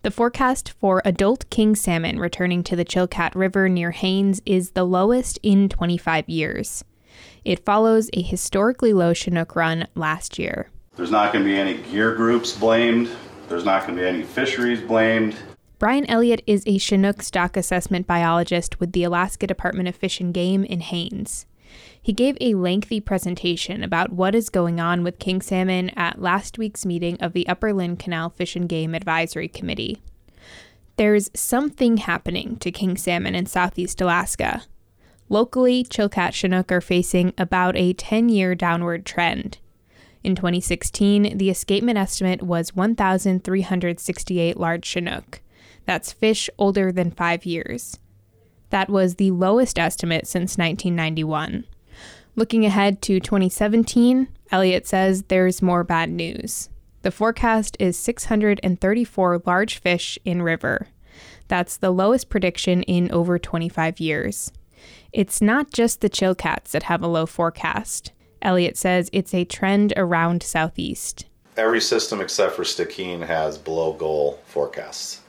The forecast for adult king salmon returning to the Chilkat River near Haines is the lowest in 25 years. It follows a historically low Chinook run last year. There's not going to be any gear groups blamed. There's not going to be any fisheries blamed. Brian Elliott is a Chinook stock assessment biologist with the Alaska Department of Fish and Game in Haines. He gave a lengthy presentation about what is going on with king salmon at last week's meeting of the Upper Lynn Canal Fish and Game Advisory Committee. There's something happening to king salmon in southeast Alaska. Locally, Chilkat Chinook are facing about a 10-year downward trend. In 2016, the escapement estimate was 1,368 large Chinook. That's fish older than 5 years. That was the lowest estimate since 1991. Looking ahead to 2017, Elliott says there's more bad news. The forecast is 634 large fish in river. That's the lowest prediction in over 25 years. It's not just the Chilkats that have a low forecast. Elliott says it's a trend around southeast. Every system except for Stikine has below goal forecasts.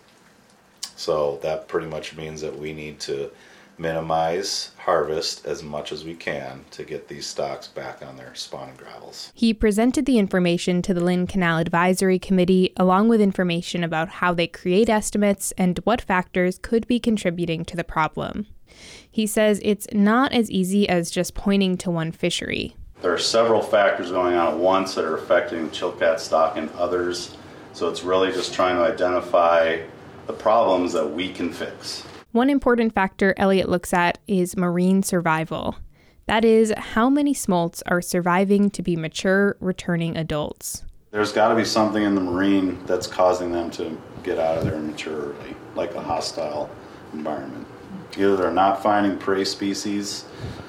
So that pretty much means that we need to minimize harvest as much as we can to get these stocks back on their spawning gravels. He presented the information to the Lynn Canal Advisory Committee, along with information about how they create estimates and what factors could be contributing to the problem. He says it's not as easy as just pointing to one fishery. There are several factors going on at once that are affecting the Chilkat stock and others, so it's really just trying to identify the problems that we can fix. One important factor Elliott looks at is marine survival. That is, how many smolts are surviving to be mature, returning adults. There's got to be something in the marine that's causing them to get out of there and mature early, like a hostile environment. Either they're not finding prey species,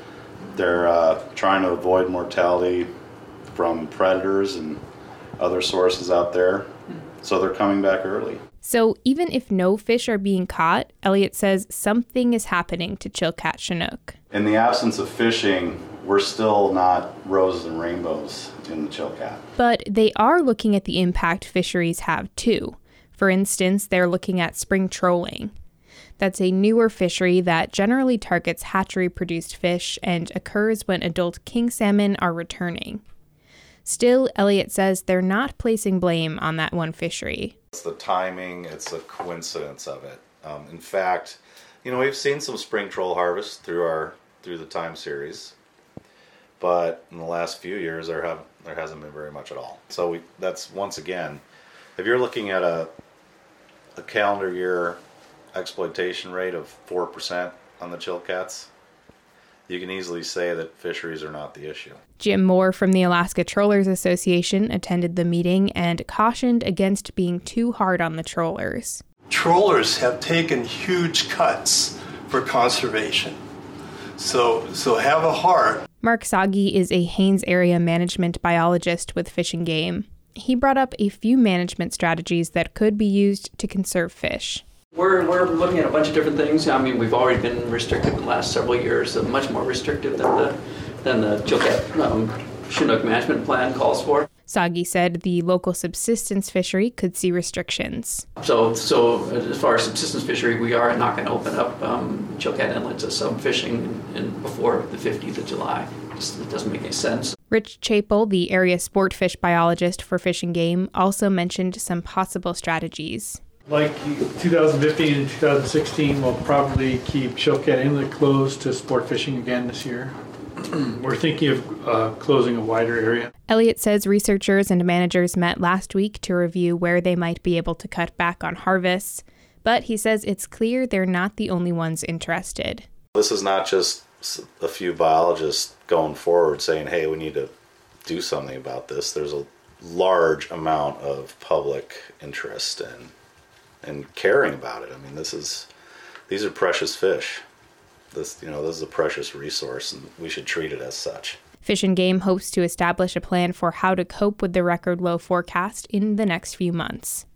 they're trying to avoid mortality from predators and other sources out there, so they're coming back early. So even if no fish are being caught, Elliott says something is happening to Chilkat Chinook. In the absence of fishing, we're still not roses and rainbows in the Chilkat. But they are looking at the impact fisheries have too. For instance, they're looking at spring trolling. That's a newer fishery that generally targets hatchery-produced fish and occurs when adult king salmon are returning. Still, Elliott says they're not placing blame on that one fishery. It's the timing, it's the coincidence of it. In fact, we've seen some spring troll harvest through the time series, but in the last few years there hasn't been very much at all. So that's once again, if you're looking at a calendar year exploitation rate of 4% on the Chilkats, you can easily say that fisheries are not the issue. Jim Moore from the Alaska Trollers Association attended the meeting and cautioned against being too hard on the trollers. Trollers have taken huge cuts for conservation. So have a heart. Mark Sagi is a Haines area management biologist with Fish and Game. He brought up a few management strategies that could be used to conserve fish. We're looking at a bunch of different things. I mean, we've already been restricted in the last several years, much more restrictive than the Chilkat Chinook management plan calls for. Sagi said the local subsistence fishery could see restrictions. So as far as subsistence fishery, we are not going to open up Chilkat Inlet to sub-fishing before the 15th of July. It doesn't make any sense. Rich Chapel, the area sport fish biologist for Fish and Game, also mentioned some possible strategies. Like 2015 and 2016, we'll probably keep Chilkat Inlet closed to sport fishing again this year. We're thinking of closing a wider area. Elliott says researchers and managers met last week to review where they might be able to cut back on harvests, but he says it's clear they're not the only ones interested. This is not just a few biologists going forward saying, hey, we need to do something about this. There's a large amount of public interest and caring about it. I mean, these are precious fish. This is a precious resource, and we should treat it as such. Fish and Game hopes to establish a plan for how to cope with the record low forecast in the next few months.